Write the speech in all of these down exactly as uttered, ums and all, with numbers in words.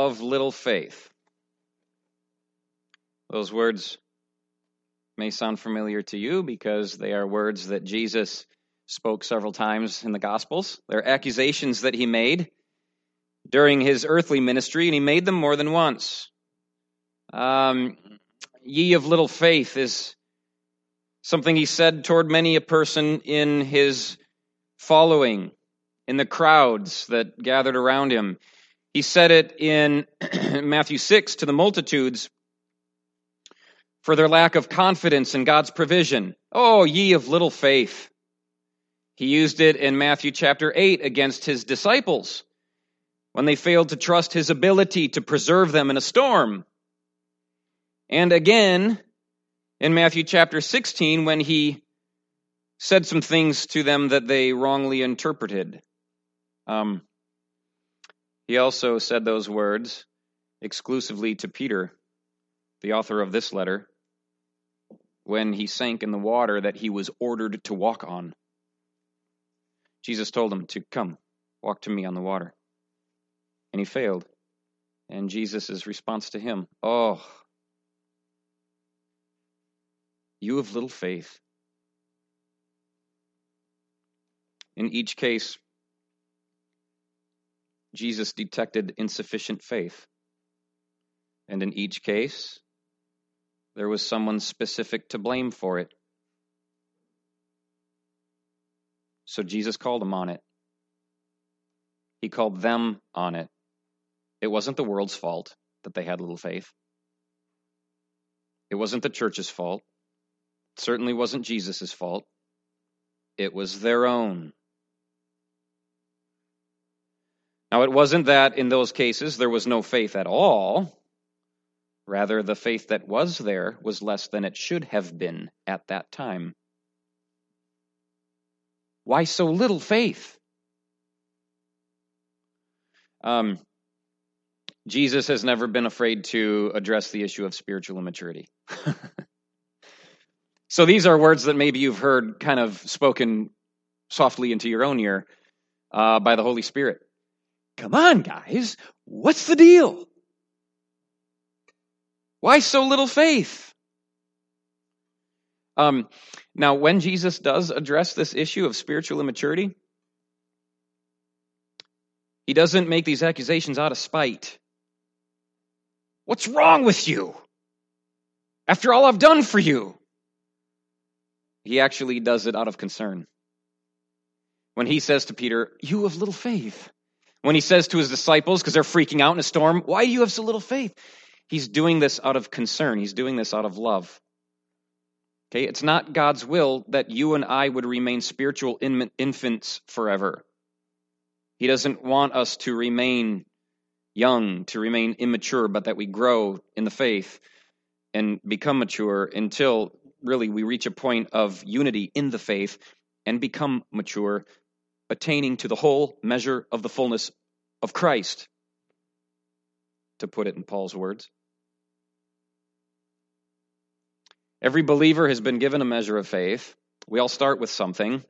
of little faith. Those words may sound familiar to you because they are words that Jesus spoke several times in the Gospels. They're accusations that he made during his earthly ministry, and he made them more than once. Um, ye of little faith is something he said toward many a person in his following, in the crowds that gathered around him. He said it in Matthew six to the multitudes for their lack of confidence in God's provision. Oh, ye of little faith. He used it in Matthew chapter eight against his disciples when they failed to trust his ability to preserve them in a storm. And again in Matthew chapter sixteen when he said some things to them that they wrongly interpreted. Um, he also said those words exclusively to Peter, the author of this letter, when he sank in the water that he was ordered to walk on. Jesus told him to come, walk to me on the water. And he failed. And Jesus' response to him, oh, you of little faith. In each case, Jesus detected insufficient faith. And in each case, there was someone specific to blame for it. So Jesus called him on it. He called them on it. It wasn't the world's fault that they had little faith. It wasn't the church's fault. It certainly wasn't Jesus' fault. It was their own. Now, it wasn't that in those cases there was no faith at all. Rather, the faith that was there was less than it should have been at that time. Why so little faith? Um, Jesus has never been afraid to address the issue of spiritual immaturity. So these are words that maybe you've heard kind of spoken softly into your own ear uh, by the Holy Spirit. Come on, guys, what's the deal? Why so little faith? Um, now, when Jesus does address this issue of spiritual immaturity, he doesn't make these accusations out of spite. What's wrong with you? After all I've done for you. He actually does it out of concern. When he says to Peter, you have little faith. When he says to his disciples, because they're freaking out in a storm, why do you have so little faith? He's doing this out of concern. He's doing this out of love. Okay, it's not God's will that you and I would remain spiritual in- infants forever. He doesn't want us to remain young, to remain immature, but that we grow in the faith and become mature until really we reach a point of unity in the faith and become mature, attaining to the whole measure of the fullness of Christ, to put it in Paul's words. Every believer has been given a measure of faith. We all start with something.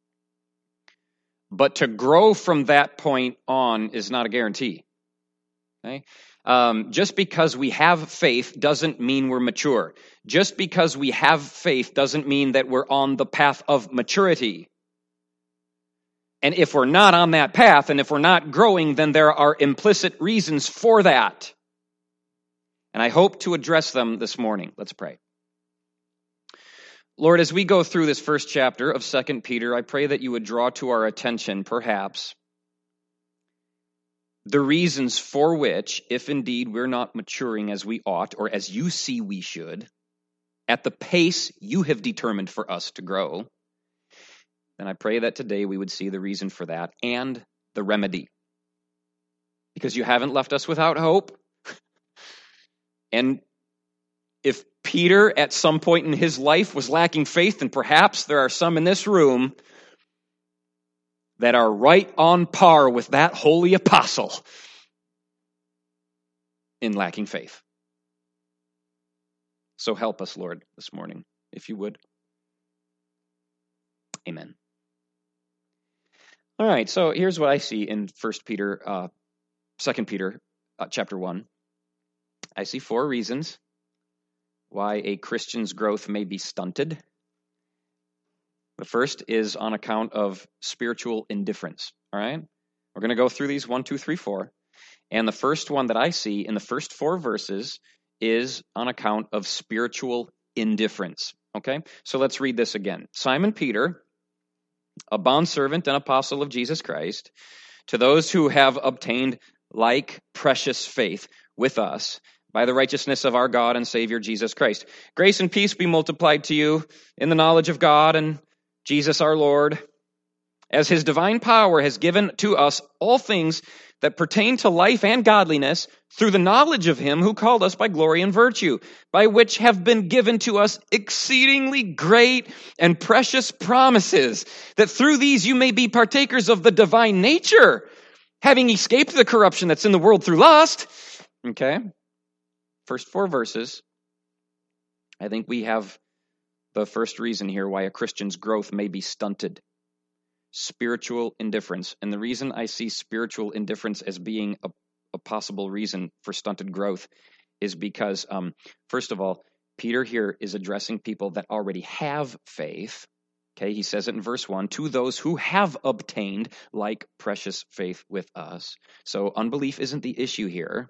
But to grow from that point on is not a guarantee. Okay? Um, just because we have faith doesn't mean we're mature. Just because we have faith doesn't mean that we're on the path of maturity. And if we're not on that path, and if we're not growing, then there are implicit reasons for that. And I hope to address them this morning. Let's pray. Lord, as we go through this first chapter of Second Peter, I pray that you would draw to our attention, perhaps, the reasons for which, if indeed we're not maturing as we ought, or as you see we should, at the pace you have determined for us to grow, then I pray that today we would see the reason for that and the remedy. Because you haven't left us without hope. And if Peter at some point in his life was lacking faith, and perhaps there are some in this room that are right on par with that holy apostle in lacking faith. So help us, Lord, this morning, if you would. Amen. All right, so here's what I see in First Peter, uh, Second Peter. uh, chapter one, I see four reasons why a Christian's growth may be stunted. The first is on account of spiritual indifference, all right? We're going to go through these one, two, three, four. And the first one that I see in the first four verses is on account of spiritual indifference, okay? So let's read this again. Simon Peter, a bondservant and apostle of Jesus Christ, to those who have obtained like precious faith with us by the righteousness of our God and Savior Jesus Christ. Grace and peace be multiplied to you in the knowledge of God and Jesus our Lord, as his divine power has given to us all things that pertain to life and godliness through the knowledge of him who called us by glory and virtue, by which have been given to us exceedingly great and precious promises, that through these you may be partakers of the divine nature, having escaped the corruption that's in the world through lust. Okay, first four verses. I think we have the first reason here why a Christian's growth may be stunted. Spiritual indifference. And the reason I see spiritual indifference as being a, a possible reason for stunted growth is because, um, first of all, Peter here is addressing people that already have faith. Okay, he says it in verse one, to those who have obtained like precious faith with us. So unbelief isn't the issue here.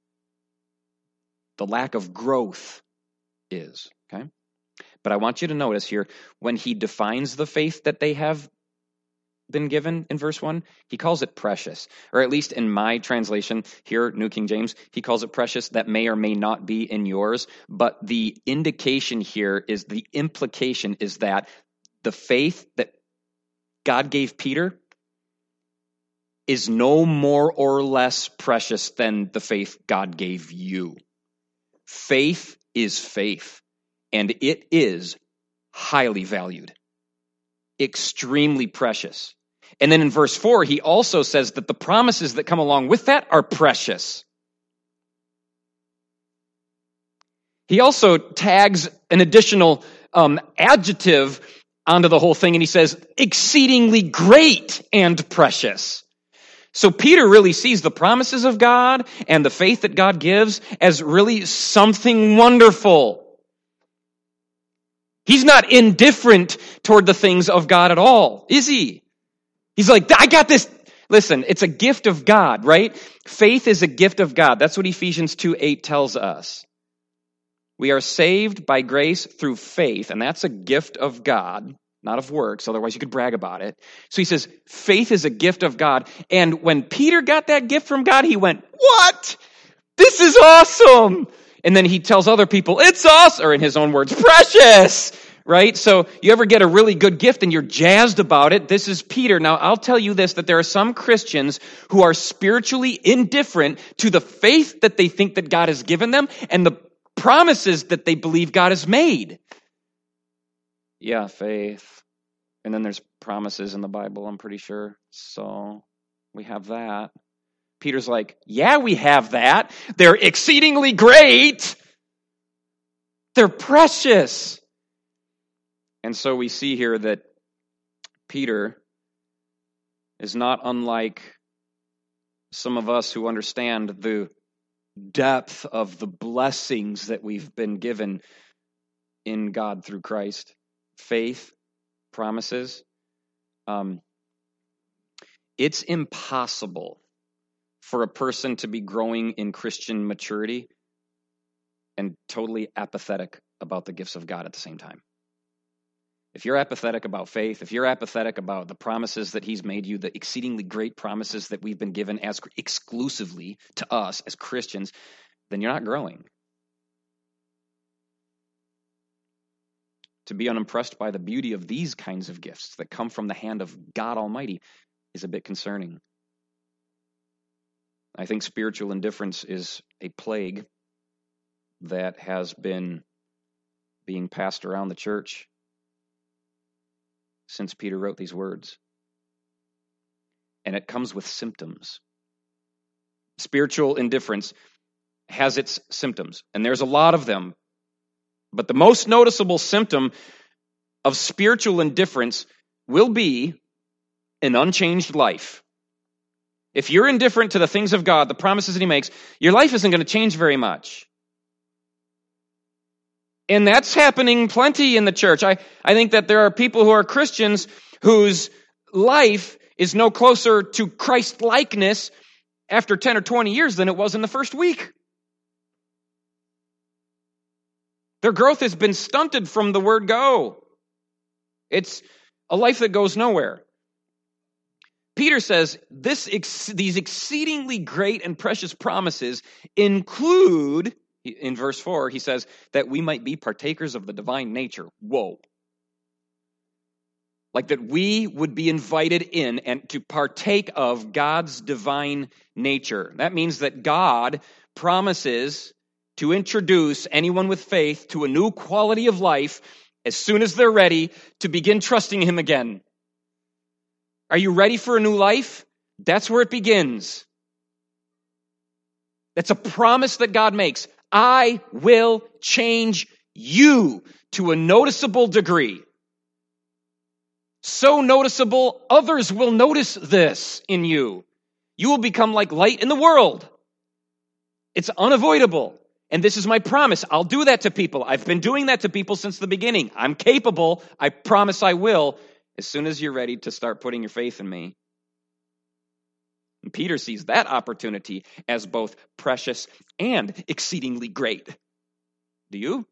The lack of growth is, okay? But I want you to notice here, when he defines the faith that they have been given in verse one, he calls it precious. Or at least in my translation here, New King James, he calls it precious. That may or may not be in yours. But the indication here is, the implication is that the faith that God gave Peter is no more or less precious than the faith God gave you. Faith is faith. And it is highly valued, extremely precious. And then in verse four, he also says that the promises that come along with that are precious. He also tags an additional um, adjective onto the whole thing, and he says, exceedingly great and precious. So Peter really sees the promises of God and the faith that God gives as really something wonderful. He's not indifferent toward the things of God at all, is he? He's like, I got this. Listen, it's a gift of God, right? Faith is a gift of God. That's what Ephesians two eight tells us. We are saved by grace through faith, and that's a gift of God, not of works, otherwise you could brag about it. So he says, faith is a gift of God. And when Peter got that gift from God, he went, what? This is awesome. And then he tells other people, it's awesome, or in his own words, precious, right? So you ever get a really good gift and you're jazzed about it? This is Peter. Now, I'll tell you this, that there are some Christians who are spiritually indifferent to the faith that they think that God has given them and the promises that they believe God has made. Yeah, faith. And then there's promises in the Bible, I'm pretty sure. So we have that. Peter's like, yeah, we have that. They're exceedingly great. They're precious. And so we see here that Peter is not unlike some of us who understand the depth of the blessings that we've been given in God through Christ. Faith, promises. Um, it's impossible for a person to be growing in Christian maturity and totally apathetic about the gifts of God at the same time. If you're apathetic about faith, if you're apathetic about the promises that he's made you, the exceedingly great promises that we've been given as exclusively to us as Christians, then you're not growing. To be unimpressed by the beauty of these kinds of gifts that come from the hand of God Almighty is a bit concerning. I think spiritual indifference is a plague that has been being passed around the church since Peter wrote these words. And it comes with symptoms. Spiritual indifference has its symptoms, and there's a lot of them. But the most noticeable symptom of spiritual indifference will be an unchanged life. If you're indifferent to the things of God, the promises that he makes, your life isn't going to change very much. And that's happening plenty in the church. I, I think that there are people who are Christians whose life is no closer to Christ-likeness after ten or twenty years than it was in the first week. Their growth has been stunted from the word go. It's a life that goes nowhere. Peter says this ex- these exceedingly great and precious promises include, in verse four, he says, that we might be partakers of the divine nature. Whoa. Like that we would be invited in and to partake of God's divine nature. That means that God promises to introduce anyone with faith to a new quality of life as soon as they're ready to begin trusting him again. Are you ready for a new life? That's where it begins. That's a promise that God makes. I will change you to a noticeable degree. So noticeable, others will notice this in you. You will become like light in the world. It's unavoidable. And this is my promise. I'll do that to people. I've been doing that to people since the beginning. I'm capable. I promise I will. As soon as you're ready to start putting your faith in me. And Peter sees that opportunity as both precious and exceedingly great. Do you?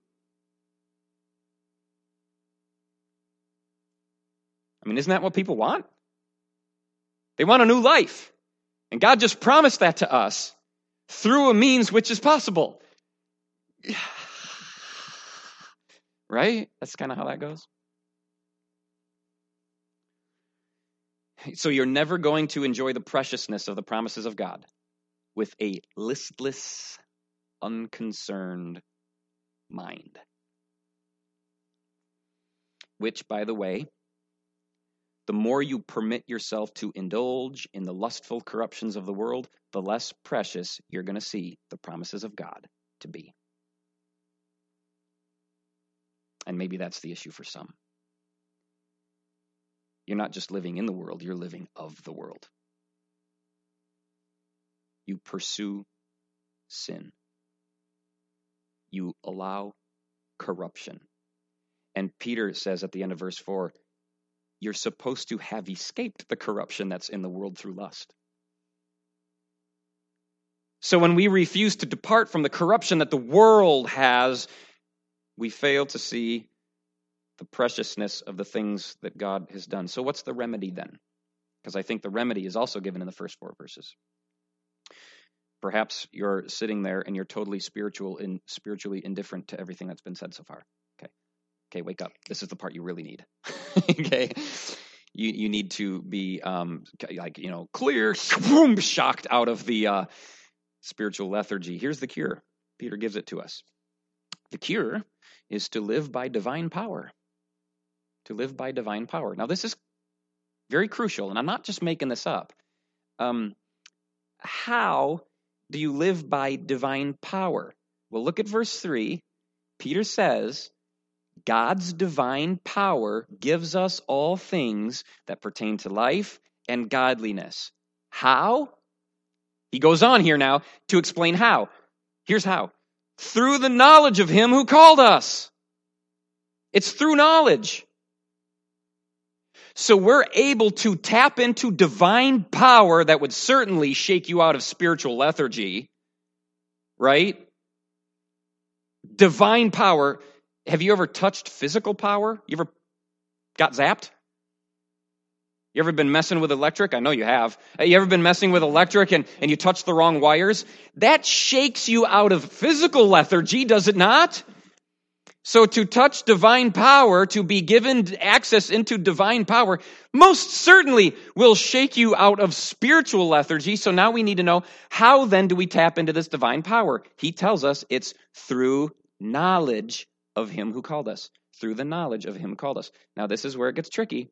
I mean, isn't that what people want? They want a new life. And God just promised that to us through a means which is possible. Right? That's kind of how that goes. So you're never going to enjoy the preciousness of the promises of God with a listless, unconcerned mind. Which, by the way, the more you permit yourself to indulge in the lustful corruptions of the world, the less precious you're going to see the promises of God to be. And maybe that's the issue for some. You're not just living in the world, you're living of the world. You pursue sin. You allow corruption. And Peter says at the end of verse four, you're supposed to have escaped the corruption that's in the world through lust. So when we refuse to depart from the corruption that the world has, we fail to see the preciousness of the things that God has done. So what's the remedy then? Because I think the remedy is also given in the first four verses. Perhaps you're sitting there and you're totally spiritual and spiritually indifferent to everything that's been said so far. Okay. Okay, wake up. This is the part you really need. Okay. You you need to be um like, you know, clear, shocked out of the uh, spiritual lethargy. Here's the cure. Peter gives it to us. The cure is to live by divine power. To live by divine power. Now, this is very crucial, and I'm not just making this up. Um, how do you live by divine power? Well, look at verse three. Peter says, God's divine power gives us all things that pertain to life and godliness. How? He goes on here now to explain how. Here's how. Through the knowledge of him who called us. It's through knowledge. So we're able to tap into divine power that would certainly shake you out of spiritual lethargy, right? Divine power. Have you ever touched physical power? You ever got zapped? You ever been messing with electric? I know you have. You ever been messing with electric and, and you touch the wrong wires? That shakes you out of physical lethargy, does it not? So to touch divine power, to be given access into divine power, most certainly will shake you out of spiritual lethargy. So now we need to know, how then do we tap into this divine power? He tells us it's through knowledge of him who called us. Through the knowledge of him who called us. Now this is where it gets tricky.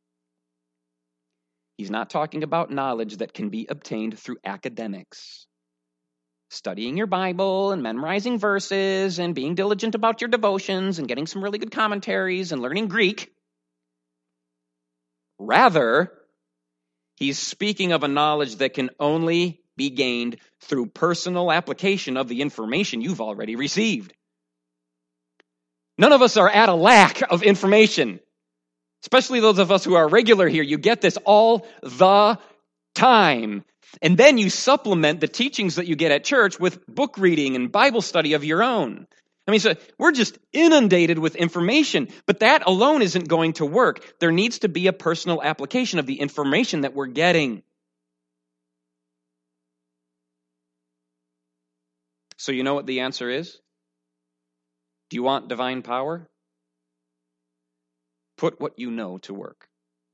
He's not talking about knowledge that can be obtained through academics. Studying your Bible and memorizing verses and being diligent about your devotions and getting some really good commentaries and learning Greek. Rather, He's speaking of a knowledge that can only be gained through personal application of the information you've already received. None of us are at a lack of information, especially those of us who are regular here. You get this all the time. And then you supplement the teachings that you get at church with book reading and Bible study of your own. I mean, so we're just inundated with information, but that alone isn't going to work. There needs to be a personal application of the information that we're getting. So you know what the answer is? Do you want divine power? Put what you know to work.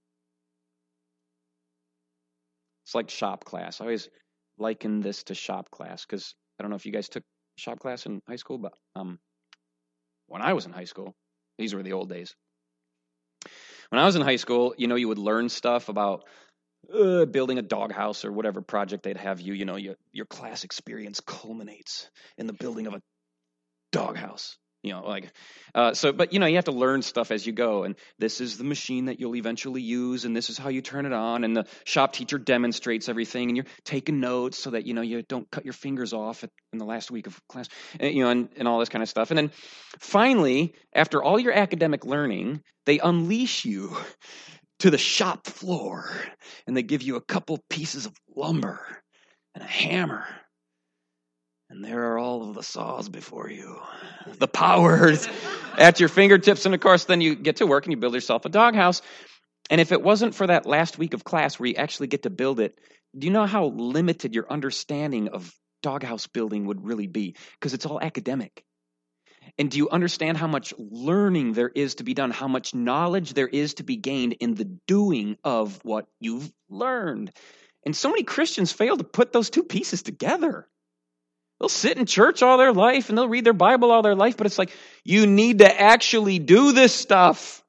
It's like shop class. I always liken this to shop class because I don't know if you guys took shop class in high school, but um, when I was in high school, these were the old days. When I was in high school, you know, you would learn stuff about uh, building a doghouse or whatever project they'd have you. You know, your your class experience culminates in the building of a doghouse. You know, like, uh, so, but, you know, you have to learn stuff as you go. And this is the machine that you'll eventually use. And this is how you turn it on. And the shop teacher demonstrates everything. And you're taking notes so that, you know, you don't cut your fingers off at, in the last week of class, and, you know, and, and all this kind of stuff. And then finally, after all your academic learning, they unleash you to the shop floor. And they give you a couple pieces of lumber and a hammer. And there are all of the saws before you. The power at your fingertips. And of course, then you get to work and you build yourself a doghouse. And if it wasn't for that last week of class where you actually get to build it, do you know how limited your understanding of doghouse building would really be? Because it's all academic. And do you understand how much learning there is to be done, how much knowledge there is to be gained in the doing of what you've learned? And so many Christians fail to put those two pieces together. They'll sit in church all their life and they'll read their Bible all their life, but it's like, you need to actually do this stuff.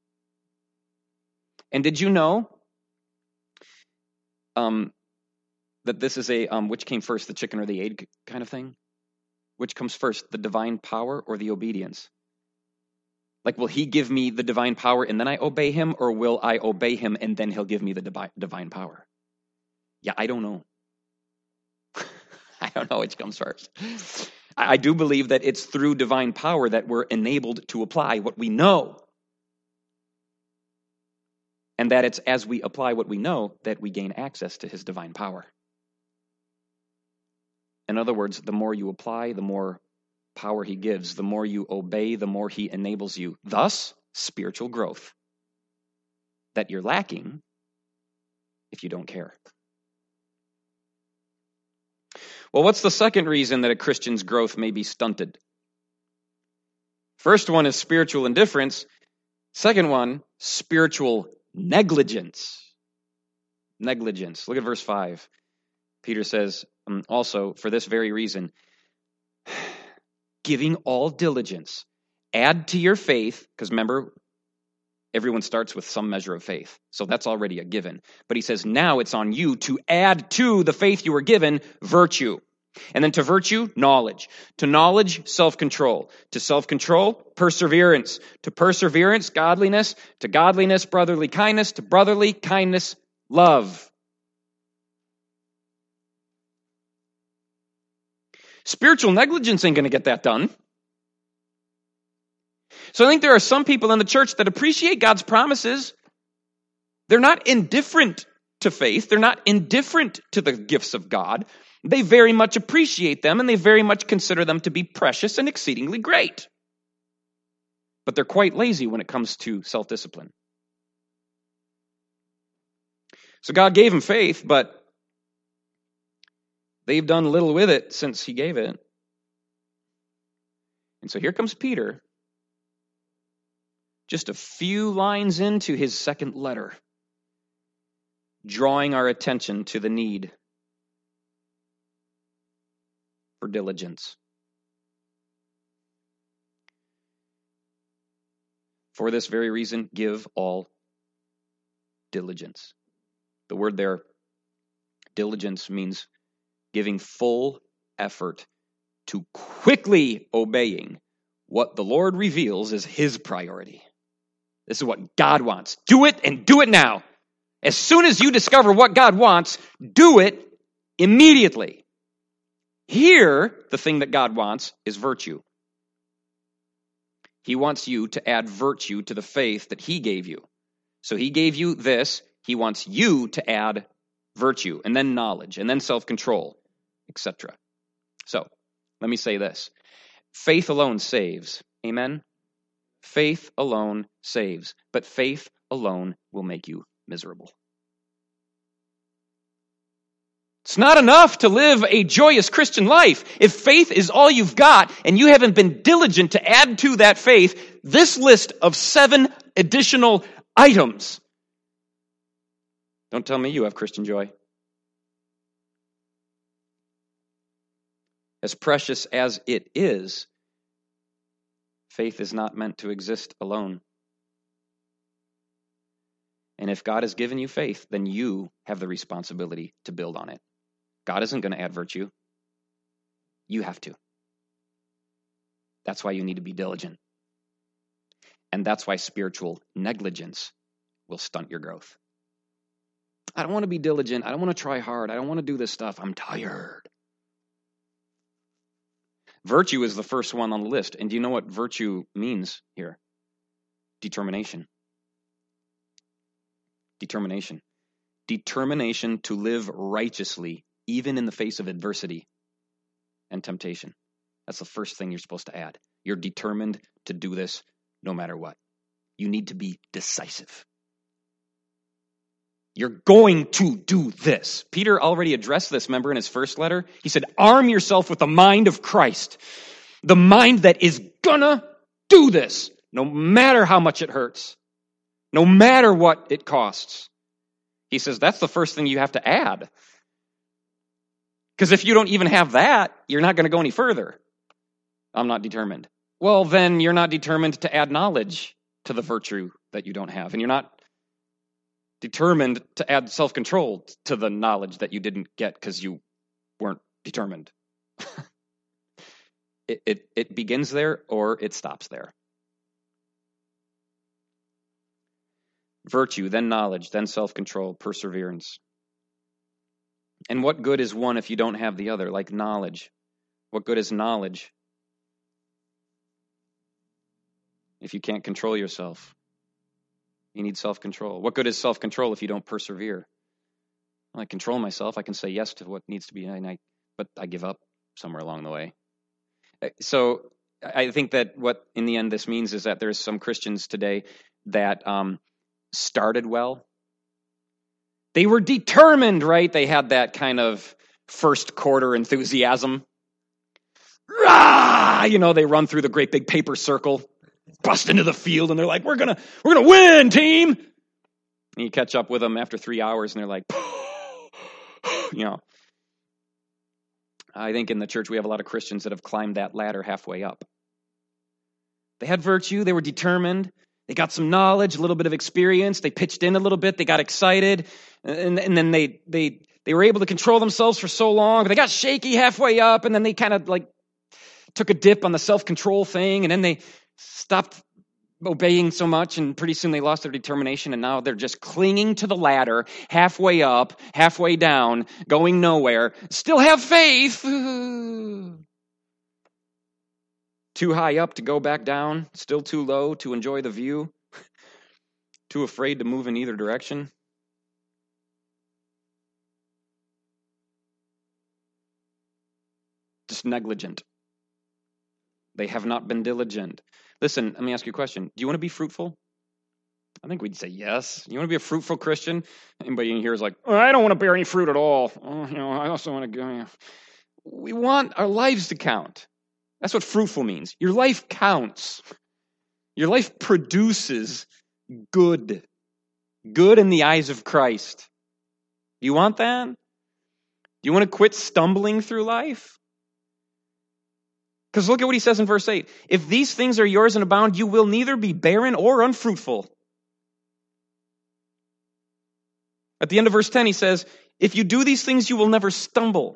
And did you know um, that this is a, um, which came first, the chicken or the egg kind of thing? Which comes first, the divine power or the obedience? Like, will he give me the divine power and then I obey him, or will I obey him and then he'll give me the divi- divine power? Yeah, I don't know. I don't know which comes first. I do believe that it's through divine power that we're enabled to apply what we know. And that it's as we apply what we know that we gain access to his divine power. In other words, the more you apply, the more power he gives. The more you obey, the more he enables you. Thus, spiritual growth that you're lacking if you don't care. Well, what's the second reason that a Christian's growth may be stunted? First one is spiritual indifference. Second one, spiritual negligence. Negligence. Look at verse five. Peter says, um, also, for this very reason, giving all diligence, add to your faith, because remember, everyone starts with some measure of faith. So that's already a given. But he says, now it's on you to add to the faith you were given virtue. And then to virtue, knowledge. To knowledge, self-control. To self-control, perseverance. To perseverance, godliness. To godliness, brotherly kindness. To brotherly kindness, love. Spiritual negligence ain't going to get that done. So I think there are some people in the church that appreciate God's promises. They're not indifferent to faith. They're not indifferent to the gifts of God. They very much appreciate them, and they very much consider them to be precious and exceedingly great. But they're quite lazy when it comes to self-discipline. So God gave them faith, but they've done little with it since he gave it. And so here comes Peter, just a few lines into his second letter, drawing our attention to the need for diligence. For this very reason, give all diligence. The word there, diligence, means giving full effort to quickly obeying what the Lord reveals is his priority. This is what God wants. Do it and do it now. As soon as you discover what God wants, do it immediately. Here, the thing that God wants is virtue. He wants you to add virtue to the faith that he gave you. So he gave you this. He wants you to add virtue, and then knowledge, and then self-control, et cetera. So, let me say this. Faith alone saves. Amen? Faith alone saves. But faith alone will make you miserable. It's not enough to live a joyous Christian life. If faith is all you've got, and you haven't been diligent to add to that faith this list of seven additional items, don't tell me you have Christian joy. As precious as it is, faith is not meant to exist alone. And if God has given you faith, then you have the responsibility to build on it. God isn't going to add virtue. You have to. That's why you need to be diligent. And that's why spiritual negligence will stunt your growth. I don't want to be diligent. I don't want to try hard. I don't want to do this stuff. I'm tired. Virtue is the first one on the list. And do you know what virtue means here? Determination. Determination. Determination to live righteously, even in the face of adversity and temptation. That's the first thing you're supposed to add. You're determined to do this no matter what. You need to be decisive. You're going to do this. Peter already addressed this, remember, in his first letter? He said, arm yourself with the mind of Christ. The mind that is gonna do this, no matter how much it hurts. No matter what it costs. He says, that's the first thing you have to add. Because if you don't even have that, you're not going to go any further. I'm not determined. Well, then you're not determined to add knowledge to the virtue that you don't have. And you're not determined to add self-control to the knowledge that you didn't get because you weren't determined. it, it, it begins there or it stops there. Virtue, then knowledge, then self-control, perseverance. And what good is one if you don't have the other, like knowledge? What good is knowledge if you can't control yourself? You need self-control. What good is self-control if you don't persevere? Well, I control myself. I can say yes to what needs to be, and I, but I give up somewhere along the way. So I think that what, in the end, this means is that there's some Christians today that um, started well. They were determined, right? They had that kind of first quarter enthusiasm. Rah! You know, they run through the great big paper circle, bust into the field, and they're like, we're gonna, we're gonna win, team. And you catch up with them after three hours, and they're like, you know. I think in the church we have a lot of Christians that have climbed that ladder halfway up. They had virtue, they were determined, they got some knowledge, a little bit of experience, they pitched in a little bit, they got excited, and, and then they they they were able to control themselves for so long, but they got shaky halfway up, and then they kind of like took a dip on the self-control thing, and then they stopped obeying so much, and pretty soon they lost their determination, and now they're just clinging to the ladder, halfway up, halfway down, going nowhere, still have faith. Too high up to go back down, still too low to enjoy the view, too afraid to move in either direction. Just negligent. They have not been diligent. Listen, let me ask you a question. Do you want to be fruitful? I think we'd say yes. You want to be a fruitful Christian? Anybody in here is like, oh, I don't want to bear any fruit at all. Oh, you know, I also want to go. We want our lives to count. That's what fruitful means. Your life counts. Your life produces good. Good in the eyes of Christ. Do you want that? Do you want to quit stumbling through life? Because look at what he says in verse eight. If these things are yours and abound, you will neither be barren or unfruitful. At the end of verse ten, he says, if you do these things, you will never stumble.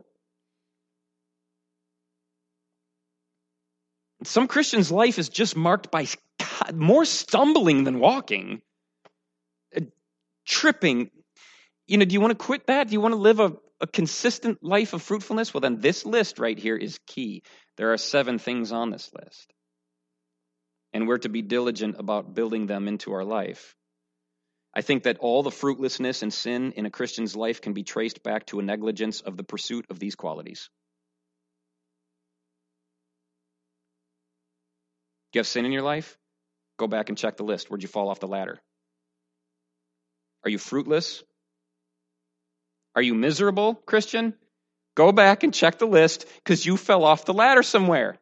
Some Christians' life is just marked by God, more stumbling than walking. Tripping, You know, do you want to quit that? Do you want to live a, a consistent life of fruitfulness? Well, then this list right here is key. There are seven things on this list. And we're to be diligent about building them into our life. I think that all the fruitlessness and sin in a Christian's life can be traced back to a negligence of the pursuit of these qualities. Do you have sin in your life? Go back and check the list. Where'd you fall off the ladder? Are you fruitless? Are you miserable, Christian? Go back and check the list because you fell off the ladder somewhere.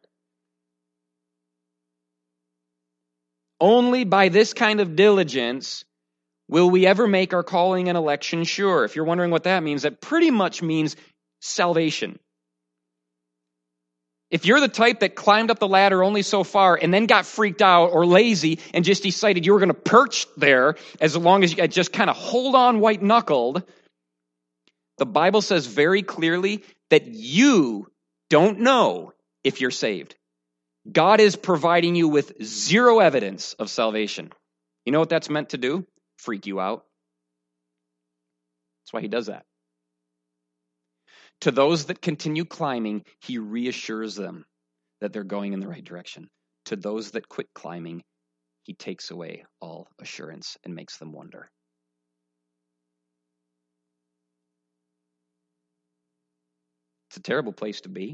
Only by this kind of diligence will we ever make our calling and election sure. If you're wondering what that means, that pretty much means salvation. If you're the type that climbed up the ladder only so far and then got freaked out or lazy and just decided you were going to perch there as long as you just kind of hold on white-knuckled, the Bible says very clearly that you don't know if you're saved. God is providing you with zero evidence of salvation. You know what that's meant to do? Freak you out. That's why he does that. To those that continue climbing, he reassures them that they're going in the right direction. To those that quit climbing, he takes away all assurance and makes them wonder. It's a terrible place to be.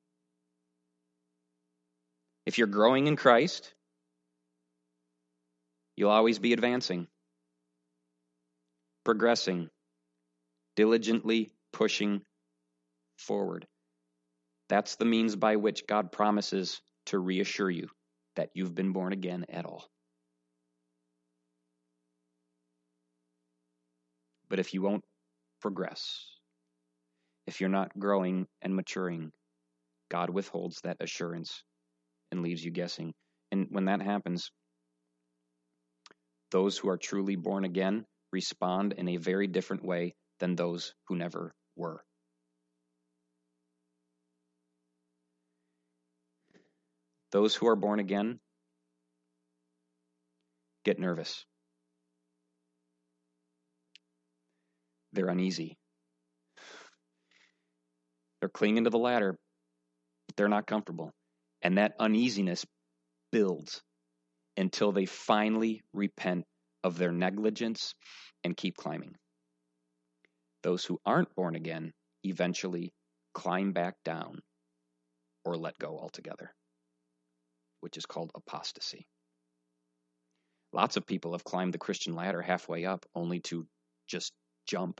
If you're growing in Christ, you'll always be advancing, progressing, diligently pushing forward. That's the means by which God promises to reassure you that you've been born again at all. But if you won't progress, if you're not growing and maturing, God withholds that assurance and leaves you guessing. And when that happens, those who are truly born again respond in a very different way than those who never were. Those who are born again get nervous. They're uneasy. They're clinging to the ladder, but they're not comfortable. And that uneasiness builds until they finally repent of their negligence and keep climbing. Those who aren't born again eventually climb back down or let go altogether, which is called apostasy. Lots of people have climbed the Christian ladder halfway up only to just jump.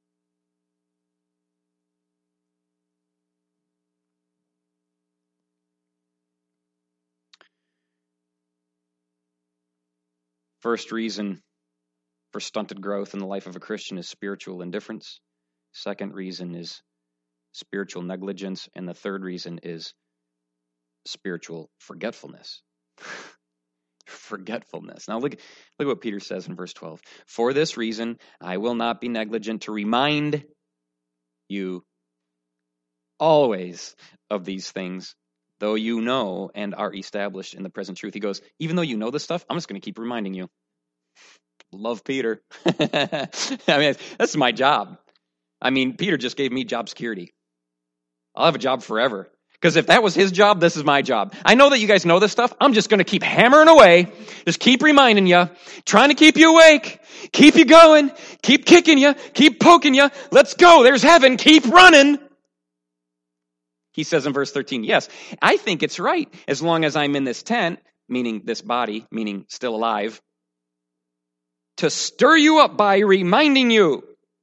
First reason for stunted growth in the life of a Christian is spiritual indifference. Second reason is spiritual negligence. And the third reason is spiritual forgetfulness. Forgetfulness. Now look, look what Peter says in verse twelve. For this reason, I will not be negligent to remind you always of these things, though you know and are established in the present truth. He goes, even though you know this stuff, I'm just going to keep reminding you. Love Peter. I mean, that's my job. I mean, Peter just gave me job security. I'll have a job forever. Because if that was his job, this is my job. I know that you guys know this stuff. I'm just going to keep hammering away. Just keep reminding you. Trying to keep you awake. Keep you going. Keep kicking you. Keep poking you. Let's go. There's heaven. Keep running. He says in verse thirteen, yes, I think it's right as long as I'm in this tent, meaning this body, meaning still alive, to stir you up by reminding you,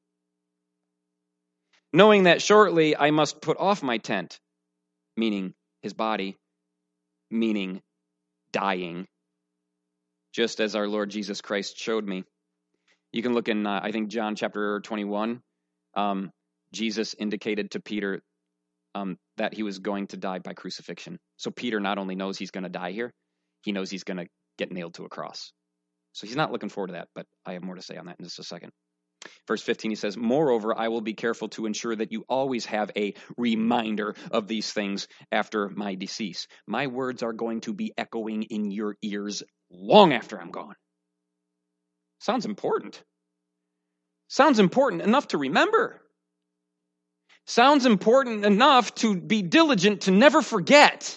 knowing that shortly I must put off my tent, meaning his body, meaning dying, just as our Lord Jesus Christ showed me. You can look in, uh, I think, John chapter twenty-one. Um, Jesus indicated to Peter um, that he was going to die by crucifixion. So Peter not only knows he's going to die here, he knows he's going to get nailed to a cross. So he's not looking forward to that, but I have more to say on that in just a second. Verse fifteen, he says, moreover, I will be careful to ensure that you always have a reminder of these things after my decease. My words are going to be echoing in your ears long after I'm gone. Sounds important. Sounds important enough to remember. Sounds important enough to be diligent to never forget.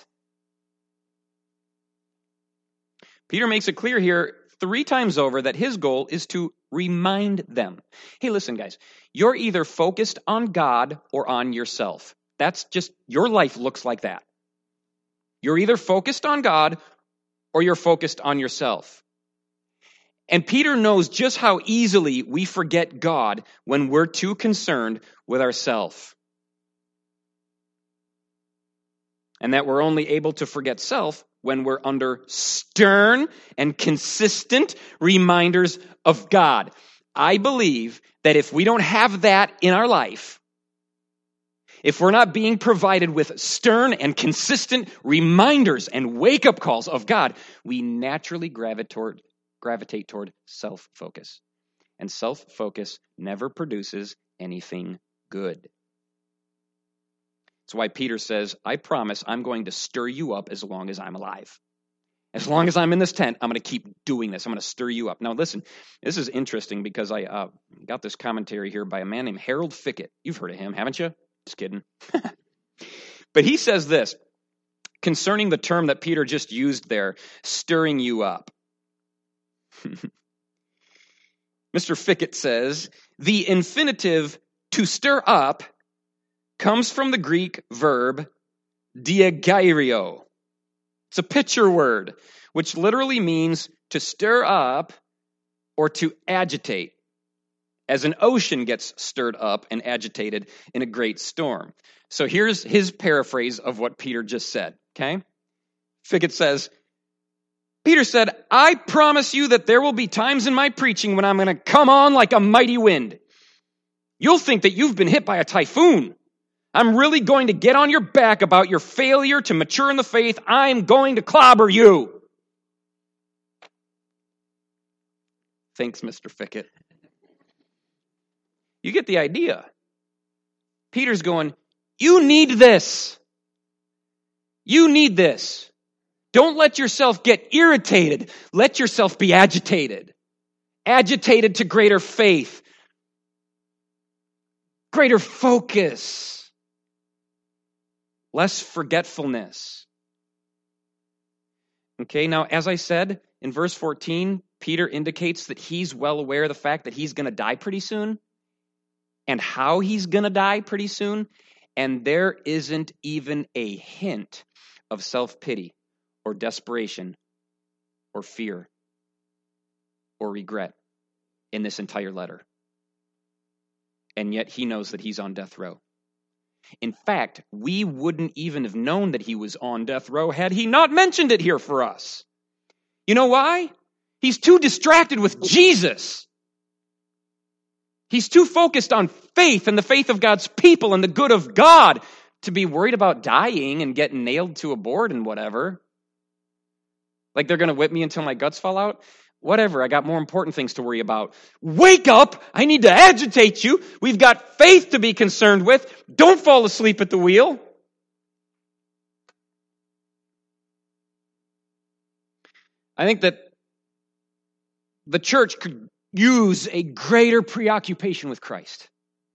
Peter makes it clear here three times over that his goal is to remind them. Hey, listen, guys, you're either focused on God or on yourself. That's just, your life looks like that. You're either focused on God or you're focused on yourself. And Peter knows just how easily we forget God when we're too concerned with ourselves. And that we're only able to forget self when we're under stern and consistent reminders of God. I believe that if we don't have that in our life, if we're not being provided with stern and consistent reminders and wake-up calls of God, we naturally gravitate toward, gravitate toward self-focus. And self-focus never produces anything good. That's why Peter says, I promise I'm going to stir you up as long as I'm alive. As long as I'm in this tent, I'm going to keep doing this. I'm going to stir you up. Now, listen, this is interesting because I uh, got this commentary here by a man named Harold Fickett. You've heard of him, haven't you? Just kidding. But he says this concerning the term that Peter just used there, stirring you up. Mister Fickett says, the infinitive to stir up comes from the Greek verb diagyrio. It's a picture word, which literally means to stir up or to agitate, as an ocean gets stirred up and agitated in a great storm. So here's his paraphrase of what Peter just said, okay? Fickett says, Peter said, I promise you that there will be times in my preaching when I'm going to come on like a mighty wind. You'll think that you've been hit by a typhoon. I'm really going to get on your back about your failure to mature in the faith. I'm going to clobber you. Thanks, Mister Fickett. You get the idea. Peter's going, you need this. You need this. Don't let yourself get irritated. Let yourself be agitated. Agitated to greater faith. Greater focus. Less forgetfulness. Okay, now as I said, in verse fourteen, Peter indicates that he's well aware of the fact that he's going to die pretty soon and how he's going to die pretty soon, and there isn't even a hint of self-pity or desperation or fear or regret in this entire letter. And yet he knows that he's on death row. In fact, we wouldn't even have known that he was on death row had he not mentioned it here for us. You know why? He's too distracted with Jesus. He's too focused on faith and the faith of God's people and the good of God to be worried about dying and getting nailed to a board and whatever. Like they're going to whip me until my guts fall out? Whatever, I got more important things to worry about. Wake up! I need to agitate you. We've got faith to be concerned with. Don't fall asleep at the wheel. I think that the church could use a greater preoccupation with Christ.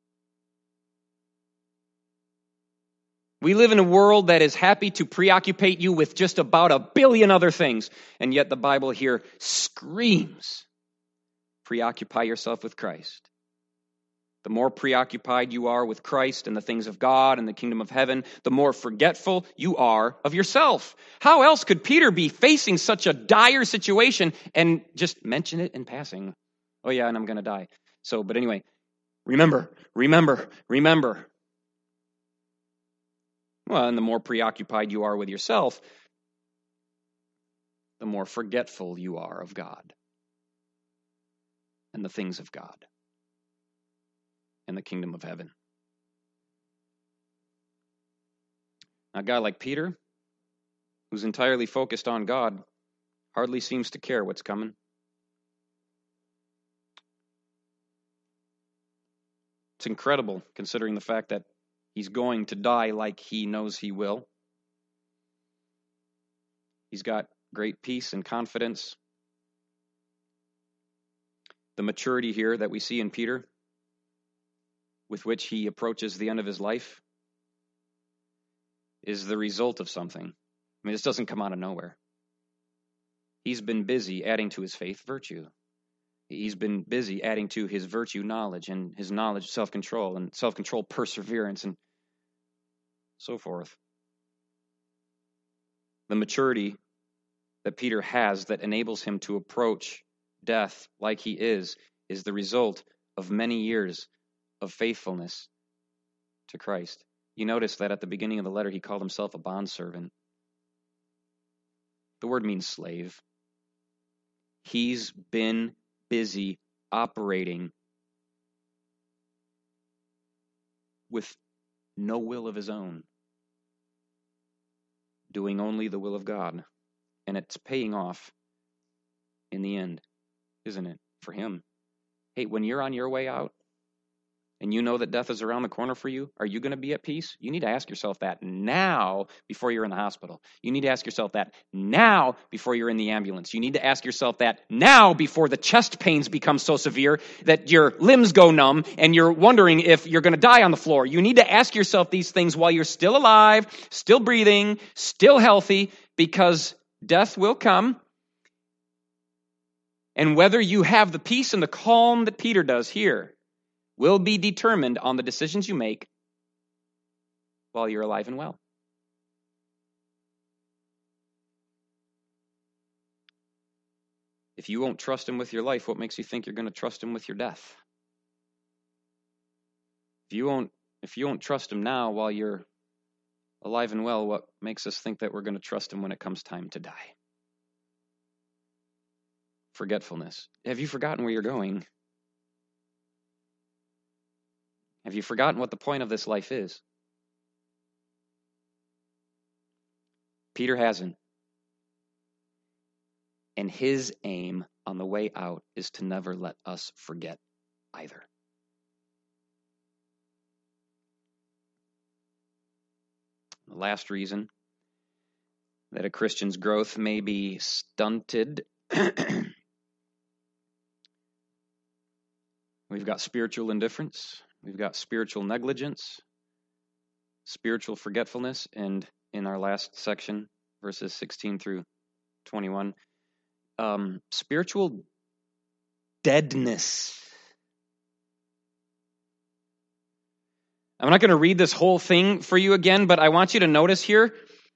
We live in a world that is happy to preoccupy you with just about a billion other things. And yet the Bible here screams, preoccupy yourself with Christ. The more preoccupied you are with Christ and the things of God and the kingdom of heaven, the more forgetful you are of yourself. How else could Peter be facing such a dire situation and just mention it in passing? Oh yeah, and I'm going to die. So, but anyway, remember, remember, remember. Well, and the more preoccupied you are with yourself, the more forgetful you are of God and the things of God and the kingdom of heaven. A guy like Peter, who's entirely focused on God, hardly seems to care what's coming. It's incredible considering the fact that he's going to die like he knows he will. He's got great peace and confidence. The maturity here that we see in Peter with which he approaches the end of his life is the result of something. I mean, this doesn't come out of nowhere. He's been busy adding to his faith virtue. He's been busy adding to his virtue knowledge, and his knowledge self-control, and self-control perseverance, and so forth. The maturity that Peter has that enables him to approach death like he is, is the result of many years of faithfulness to Christ. You notice that at the beginning of the letter, he called himself a bondservant. The word means slave. He's been busy operating with no will of his own, doing only the will of God. And it's paying off in the end, isn't it, for him? Hey, when you're on your way out and you know that death is around the corner for you, are you going to be at peace? You need to ask yourself that now before you're in the hospital. You need to ask yourself that now before you're in the ambulance. You need to ask yourself that now before the chest pains become so severe that your limbs go numb and you're wondering if you're going to die on the floor. You need to ask yourself these things while you're still alive, still breathing, still healthy, because death will come. And whether you have the peace and the calm that Peter does here will be determined on the decisions you make while you're alive and well. If you won't trust him with your life, what makes you think you're going to trust him with your death? If you won't, if you won't trust him now while you're alive and well, what makes us think that we're going to trust him when it comes time to die? Forgetfulness. Have you forgotten where you're going? Have you forgotten what the point of this life is? Peter hasn't. And his aim on the way out is to never let us forget either. The last reason that a Christian's growth may be stunted. We've got spiritual indifference. We've got spiritual negligence, spiritual forgetfulness, and in our last section, verses sixteen through twenty-one, um, spiritual deadness. I'm not going to read this whole thing for you again, but I want you to notice here,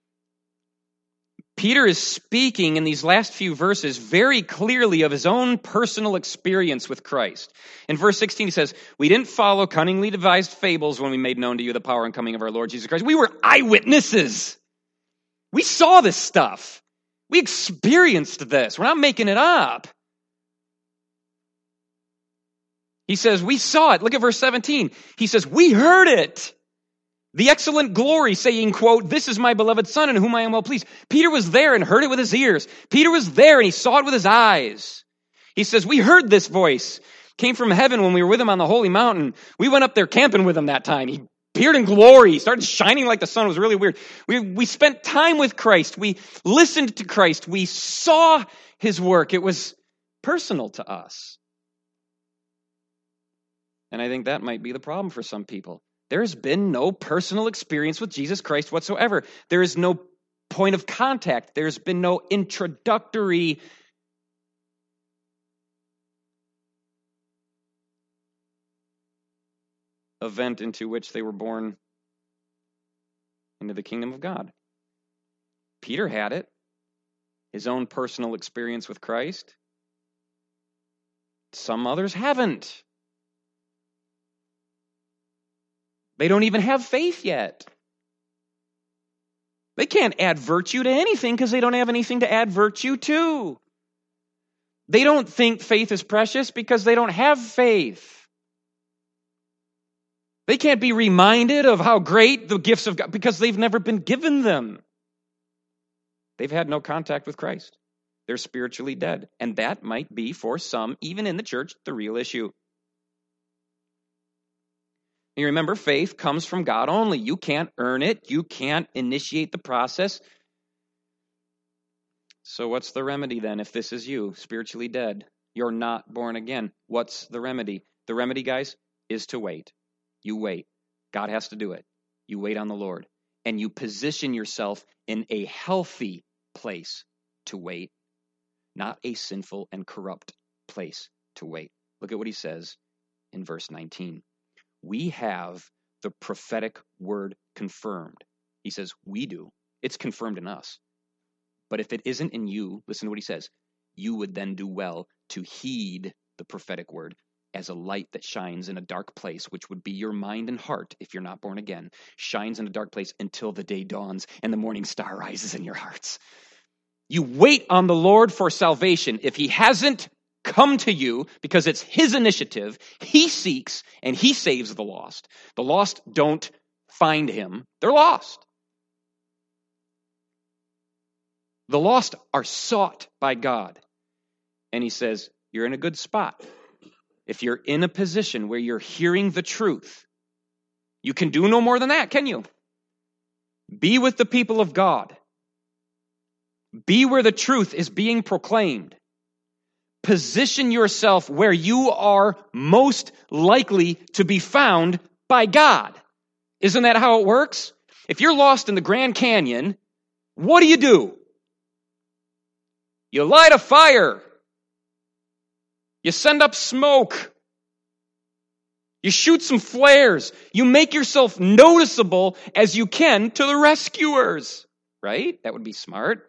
Peter is speaking in these last few verses very clearly of his own personal experience with Christ. In verse sixteen, he says, "We didn't follow cunningly devised fables when we made known to you the power and coming of our Lord Jesus Christ. We were eyewitnesses. We saw this stuff. We experienced this. We're not making it up." He says, we saw it. Look at verse seventeen. He says, we heard it. The excellent glory, saying, quote, "This is my beloved Son in whom I am well pleased." Peter was there and heard it with his ears. Peter was there and he saw it with his eyes. He says, we heard this voice. Came from heaven when we were with him on the holy mountain. We went up there camping with him that time. He appeared in glory. He started shining like the sun. It was really weird. We, we spent time with Christ. We listened to Christ. We saw his work. It was personal to us. And I think that might be the problem for some people. There's been no personal experience with Jesus Christ whatsoever. There is no point of contact. There's been no introductory event into which they were born into the kingdom of God. Peter had it, his own personal experience with Christ. Some others haven't. They don't even have faith yet. They can't add virtue to anything because they don't have anything to add virtue to. They don't think faith is precious because they don't have faith. They can't be reminded of how great the gifts of God because they've never been given them. They've had no contact with Christ. They're spiritually dead. And that might be, for some, even in the church, the real issue. You remember, faith comes from God only. You can't earn it. You can't initiate the process. So what's the remedy then if this is you, spiritually dead? You're not born again. What's the remedy? The remedy, guys, is to wait. You wait. God has to do it. You wait on the Lord. And you position yourself in a healthy place to wait, not a sinful and corrupt place to wait. Look at what he says in verse nineteen. We have the prophetic word confirmed. He says, we do. It's confirmed in us. But if it isn't in you, listen to what he says, you would then do well to heed the prophetic word as a light that shines in a dark place, which would be your mind and heart if you're not born again, shines in a dark place until the day dawns and the morning star rises in your hearts. You wait on the Lord for salvation. If he hasn't come to you because it's his initiative, he seeks and he saves the lost. The lost don't find him. They're lost. The lost are sought by God. And he says, you're in a good spot. If you're in a position where you're hearing the truth, you can do no more than that, can you? Be with the people of God. Be where the truth is being proclaimed. Position yourself where you are most likely to be found by God. Isn't that how it works? If you're lost in the Grand Canyon, what do you do? You light a fire. You send up smoke. You shoot some flares. You make yourself noticeable as you can to the rescuers. Right? That would be smart.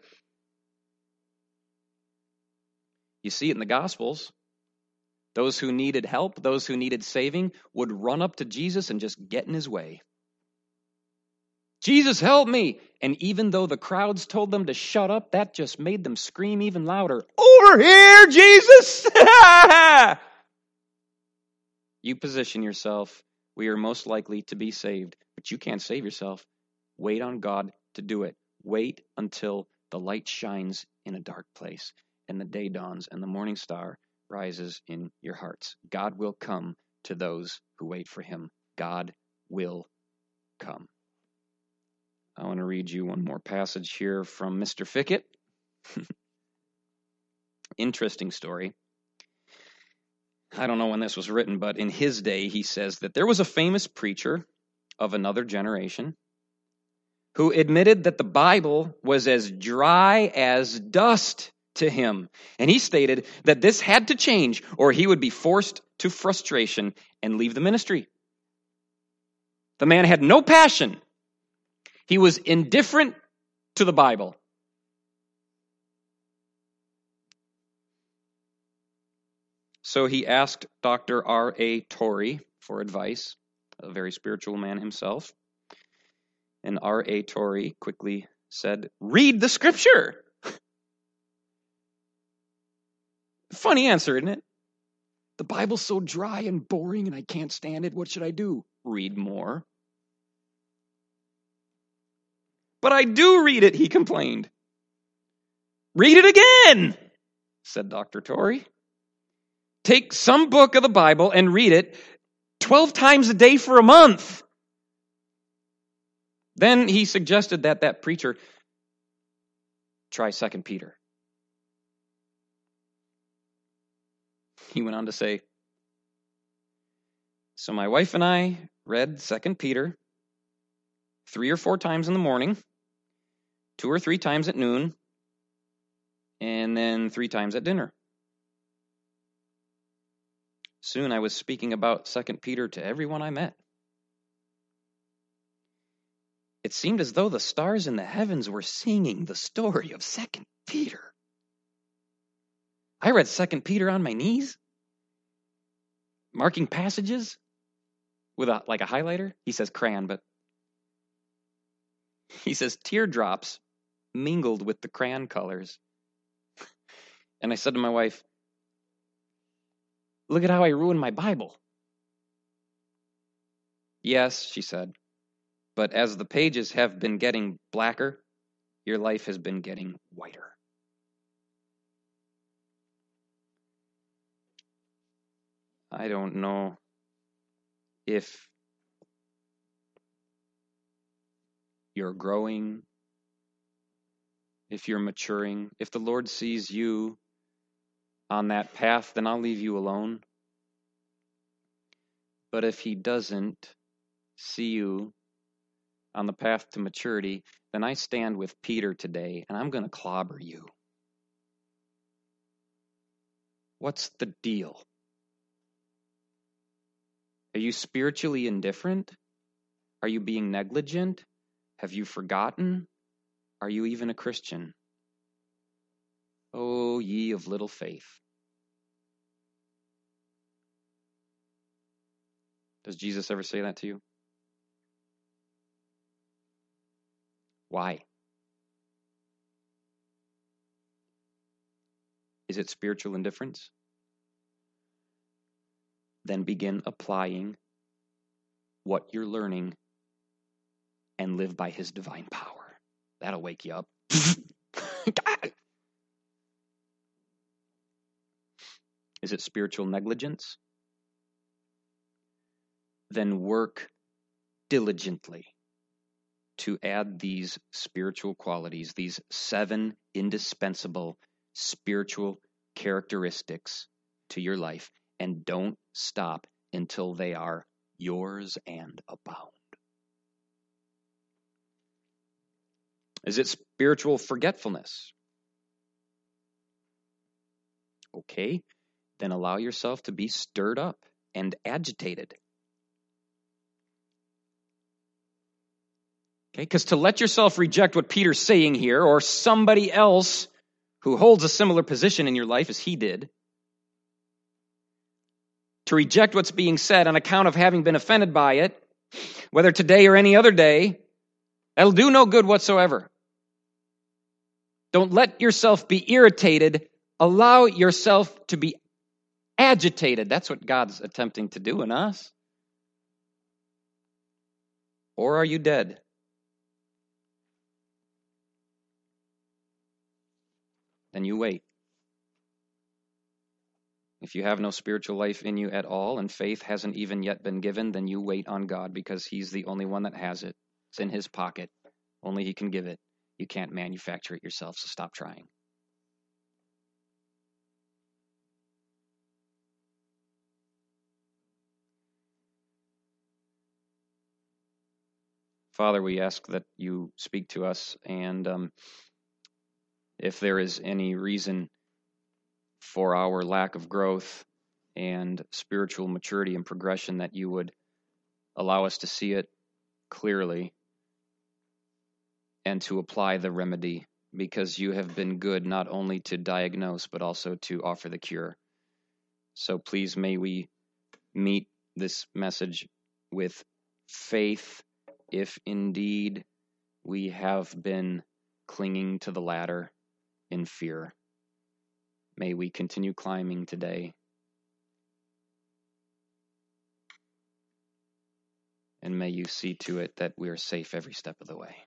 You see it in the Gospels. Those who needed help, those who needed saving, would run up to Jesus and just get in his way. Jesus, help me. And even though the crowds told them to shut up, that just made them scream even louder. Over here, Jesus! You position yourself where you're most likely to be saved, but you can't save yourself. Wait on God to do it. Wait until the light shines in a dark place and the day dawns and the morning star rises in your hearts. God will come to those who wait for him. God will come. I want to read you one more passage here from Mister Fickett. Interesting story. I don't know when this was written, but in his day, he says that there was a famous preacher of another generation who admitted that the Bible was as dry as dust to him. And he stated that this had to change or he would be forced to frustration and leave the ministry. The man had no passion. He was indifferent to the Bible. So he asked Doctor R A Torrey for advice, a very spiritual man himself. And R A Torrey quickly said, read the scripture. Funny answer, isn't it? The Bible's so dry and boring and I can't stand it. What should I do? Read more. But I do read it, he complained. Read it again, said Doctor Torrey. Take some book of the Bible and read it twelve times a day for a month. Then he suggested that that preacher try Second Peter. He went on to say, so my wife and I read Second Peter three or four times in the morning, two or three times at noon, and then three times at dinner. Soon I was speaking about Second Peter to everyone I met. It seemed as though the stars in the heavens were singing the story of Second Peter. I read Second Peter on my knees, marking passages with a like a highlighter. He says crayon, but he says teardrops mingled with the crayon colors. And I said to my wife, look at how I ruined my Bible. Yes, she said, but as the pages have been getting blacker, your life has been getting whiter. I don't know if you're growing, if you're maturing. If the Lord sees you on that path, then I'll leave you alone. But if he doesn't, see you on the path to maturity, then I stand with Peter today, and I'm going to clobber you. What's the deal? Are you spiritually indifferent? Are you being negligent? Have you forgotten? Are you even a Christian? O ye of little faith. Does Jesus ever say that to you? Why? Is it spiritual indifference? Then begin applying what you're learning and live by his divine power. That'll wake you up. Is it spiritual negligence? Then work diligently to add these spiritual qualities, these seven indispensable spiritual characteristics to your life, and don't stop until they are yours and abound. Is it spiritual forgetfulness? Okay, then allow yourself to be stirred up and agitated. Okay, because to let yourself reject what Peter's saying here, or somebody else who holds a similar position in your life as he did, to reject what's being said on account of having been offended by it, whether today or any other day, that'll do no good whatsoever. Don't let yourself be irritated. Allow yourself to be agitated. That's what God's attempting to do in us. Or are you dead? Then you wait. If you have no spiritual life in you at all and faith hasn't even yet been given, then you wait on God because he's the only one that has it. It's in his pocket. Only he can give it. You can't manufacture it yourself, so stop trying. Father, we ask that you speak to us, and um, if there is any reason for our lack of growth and spiritual maturity and progression, that you would allow us to see it clearly and to apply the remedy, because you have been good not only to diagnose but also to offer the cure. So please may we meet this message with faith, if indeed we have been clinging to the ladder in fear. May we continue climbing today. And may you see to it that we are safe every step of the way.